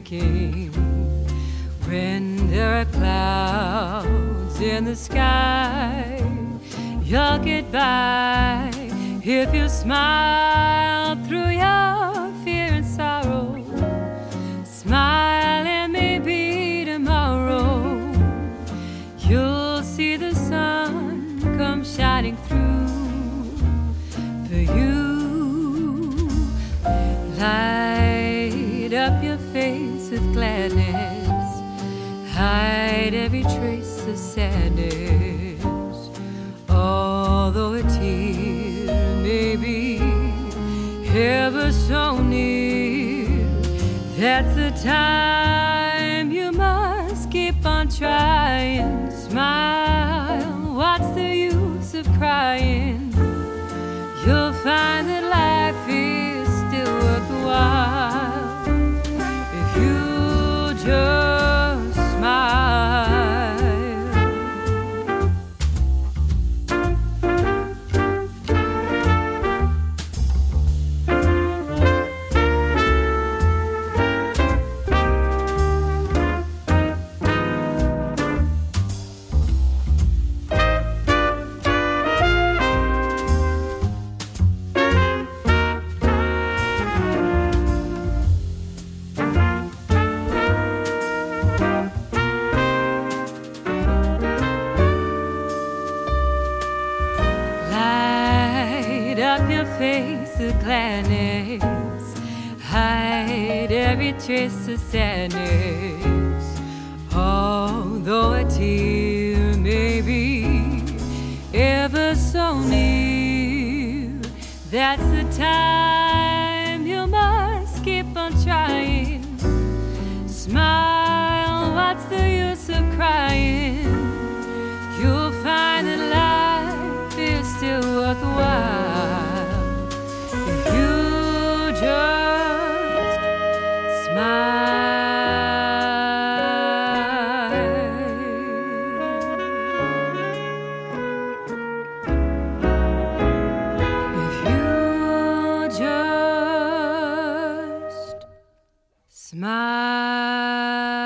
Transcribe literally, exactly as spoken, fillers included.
thinking when there are clouds in the sky, you'll get by if you smile through your fear and sorrow. Smile and maybe tomorrow you'll see the sun come shining through for you. Light up your face with gladness, hide every trace of sadness. Although a tear may be ever so near, that's the time you must keep on trying. Smile, what's the use of crying? You'll find that life is still worthwhile if you just smile. Face of gladness, hide every trace of sadness. Although a tear may be ever so near, that's the time you must keep on trying. Smile, what's the use of crying? You'll find that life is still worthwhile. Just smile. If you just smile.